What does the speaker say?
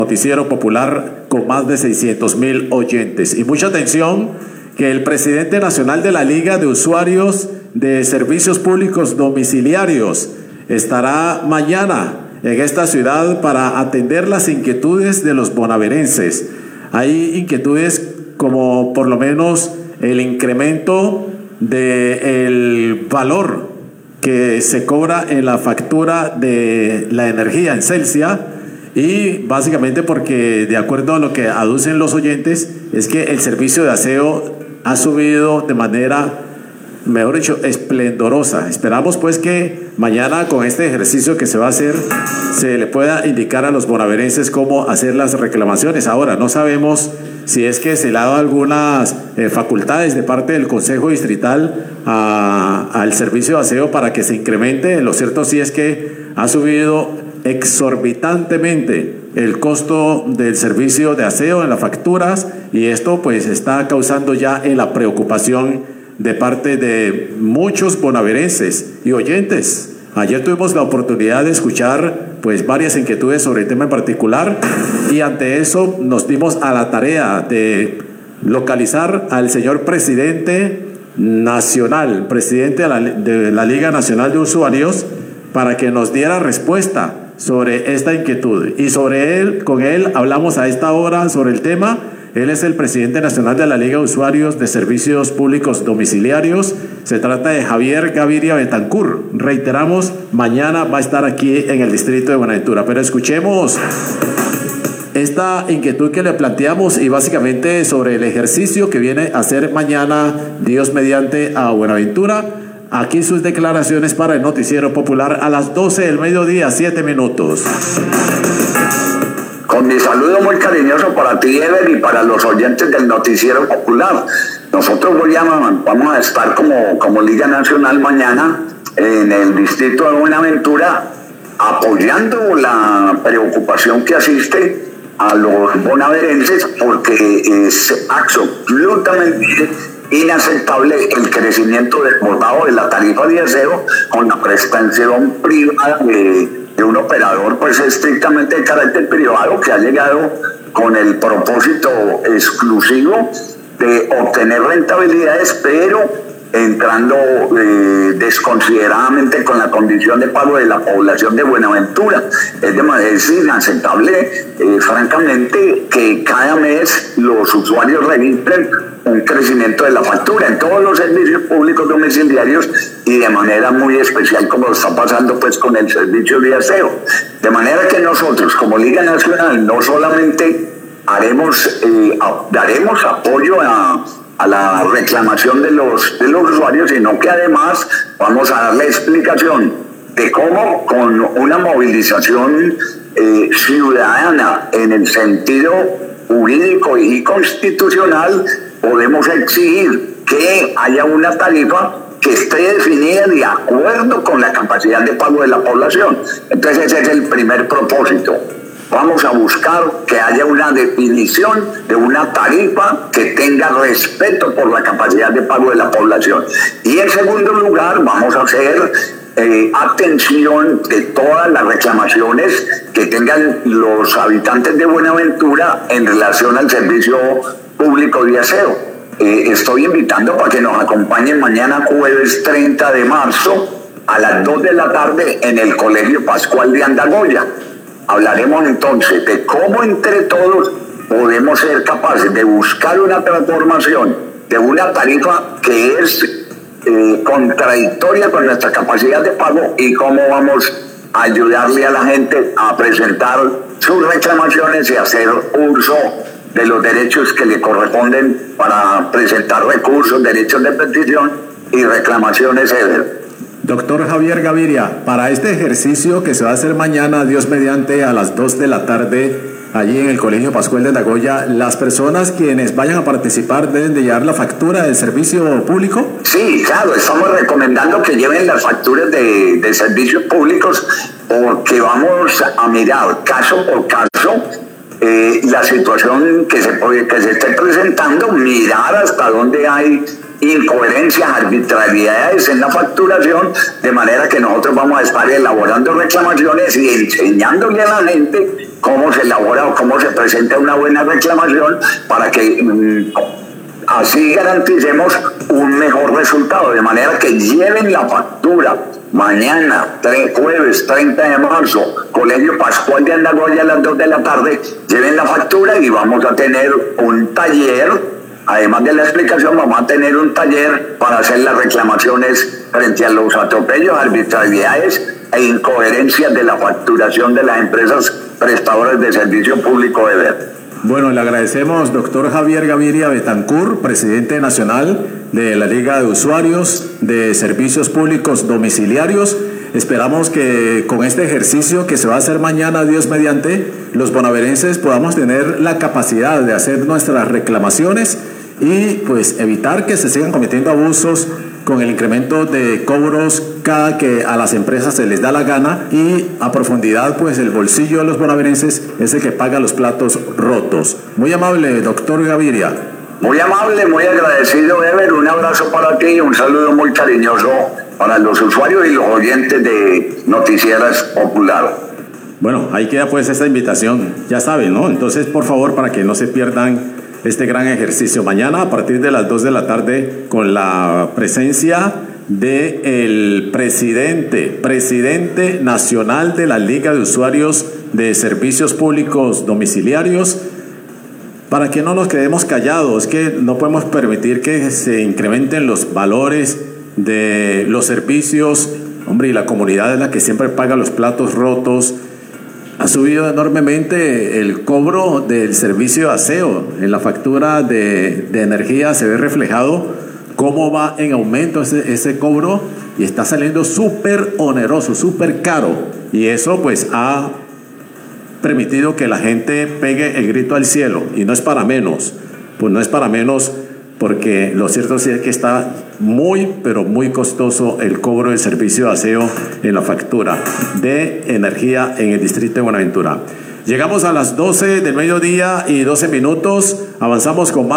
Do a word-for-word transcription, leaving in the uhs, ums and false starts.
Noticiero Popular con más de seiscientos mil oyentes. Y mucha atención, que el presidente nacional de la Liga de Usuarios de Servicios Públicos Domiciliarios estará mañana en esta ciudad para atender las inquietudes de los bonaverenses. Hay inquietudes como por lo menos el incremento del valor que se cobra en la factura de la energía en Celsia, y básicamente porque, de acuerdo a lo que aducen los oyentes, es que el servicio de aseo ha subido de manera, mejor dicho, esplendorosa. Esperamos pues que mañana, con este ejercicio que se va a hacer, se le pueda indicar a los bonaverenses cómo hacer las reclamaciones. Ahora, no sabemos si es que se le ha dado algunas eh, facultades de parte del Consejo Distrital a, al servicio de aseo para que se incremente. Lo cierto sí es que ha subido exorbitantemente el costo del servicio de aseo en las facturas, y esto pues está causando ya en la preocupación de parte de muchos bonaverenses y oyentes. Ayer tuvimos la oportunidad de escuchar pues varias inquietudes sobre el tema en particular, y ante eso nos dimos a la tarea de localizar al señor presidente nacional, presidente de la, de la Liga Nacional de Usuarios, para que nos diera respuesta sobre esta inquietud. Y sobre él, con él hablamos a esta hora sobre el tema. Él es el presidente nacional de la Liga de Usuarios de Servicios Públicos Domiciliarios. Se trata de Javier Gaviria Betancur. Reiteramos, mañana va a estar aquí en el distrito de Buenaventura. Pero escuchemos esta inquietud que le planteamos, y básicamente sobre el ejercicio que viene a hacer mañana, Dios mediante, a Buenaventura. Aquí sus declaraciones para el Noticiero Popular a las doce del mediodía, siete minutos. Con mi saludo muy cariñoso para ti, Ever, y para los oyentes del Noticiero Popular. Nosotros voy a, vamos a estar como, como Liga Nacional mañana en el distrito de Buenaventura, apoyando la preocupación que asiste a los bonaverenses, porque es absolutamente inaceptable el crecimiento desbordado de la tarifa de aseo con la prestación privada de, de un operador pues estrictamente de carácter privado, que ha llegado con el propósito exclusivo de obtener rentabilidades, pero entrando eh, desconsideradamente con la condición de pago de la población de Buenaventura. Es, de, es inaceptable, eh, francamente, que cada mes los usuarios registren un crecimiento de la factura en todos los servicios públicos domiciliarios, y de manera muy especial como está pasando pues con el servicio de aseo. De manera que nosotros como Liga Nacional no solamente haremos, eh, a, daremos apoyo a a la reclamación de los, de los usuarios, sino que además vamos a darle explicación de cómo, con una movilización eh, ciudadana en el sentido jurídico y constitucional, podemos exigir que haya una tarifa que esté definida de acuerdo con la capacidad de pago de la población. Entonces ese es el primer propósito. Vamos a buscar que haya una definición de una tarifa que tenga respeto por la capacidad de pago de la población. Y en segundo lugar, vamos a hacer eh, atención de todas las reclamaciones que tengan los habitantes de Buenaventura en relación al servicio público de aseo. Eh, estoy invitando para que nos acompañen mañana, jueves treinta de marzo, a las dos de la tarde en el Colegio Pascual de Andagoya. Hablaremos entonces de cómo entre todos podemos ser capaces de buscar una transformación de una tarifa que es eh, contradictoria con nuestra capacidad de pago, y cómo vamos a ayudarle a la gente a presentar sus reclamaciones y hacer uso de los derechos que le corresponden para presentar recursos, derechos de petición y reclamaciones. Eder. Doctor Javier Gaviria, para este ejercicio que se va a hacer mañana, Dios mediante, a las dos de la tarde, allí en el Colegio Pascual de Andagoya, ¿las personas quienes vayan a participar deben de llevar la factura del servicio público? Sí, claro, estamos recomendando que lleven las facturas de, de servicios públicos, porque vamos a mirar caso por caso eh, la situación que se, puede, que se esté presentando, mirar hasta dónde hay incoherencias, arbitrariedades en la facturación, de manera que nosotros vamos a estar elaborando reclamaciones y enseñándole a la gente cómo se elabora o cómo se presenta una buena reclamación para que mmm, así garanticemos un mejor resultado, de manera que lleven la factura mañana, jueves treinta de marzo, Colegio Pascual de Andagoya a las dos de la tarde, lleven la factura y vamos a tener un taller, además de la explicación, vamos a tener un taller para hacer las reclamaciones frente a los atropellos, arbitrariedades e incoherencias de la facturación de las empresas prestadoras de servicio público de E B E R. Bueno, le agradecemos, doctor Javier Gaviria Betancourt, presidente nacional de la Liga de Usuarios de Servicios Públicos Domiciliarios. Esperamos que con este ejercicio que se va a hacer mañana, Dios mediante, los bonaerenses podamos tener la capacidad de hacer nuestras reclamaciones y pues evitar que se sigan cometiendo abusos con el incremento de cobros cada que a las empresas se les da la gana, y a profundidad pues el bolsillo de los bonaerenses es el que paga los platos rotos. Muy amable, doctor Gaviria. Muy amable, muy agradecido, Ever. Un abrazo para ti y un saludo muy cariñoso para los usuarios y los oyentes de Noticieras Popular. Bueno, ahí queda pues esta invitación, ya saben, ¿no? Entonces, por favor, para que no se pierdan este gran ejercicio mañana a partir de las dos de la tarde, con la presencia del presidente, presidente nacional de la Liga de Usuarios de Servicios Públicos Domiciliarios, para que no nos quedemos callados, que no podemos permitir que se incrementen los valores de los servicios, hombre, y la comunidad es la que siempre paga los platos rotos. Ha subido enormemente el cobro del servicio de aseo. En la factura de, de energía se ve reflejado cómo va en aumento ese, ese cobro, y está saliendo súper oneroso, súper caro. Y eso pues ha permitido que la gente pegue el grito al cielo. Y no es para menos, pues no es para menos, porque lo cierto sí es que está muy, pero muy costoso el cobro del servicio de aseo en la factura de energía en el distrito de Buenaventura. Llegamos a las doce del mediodía y doce minutos, avanzamos con más.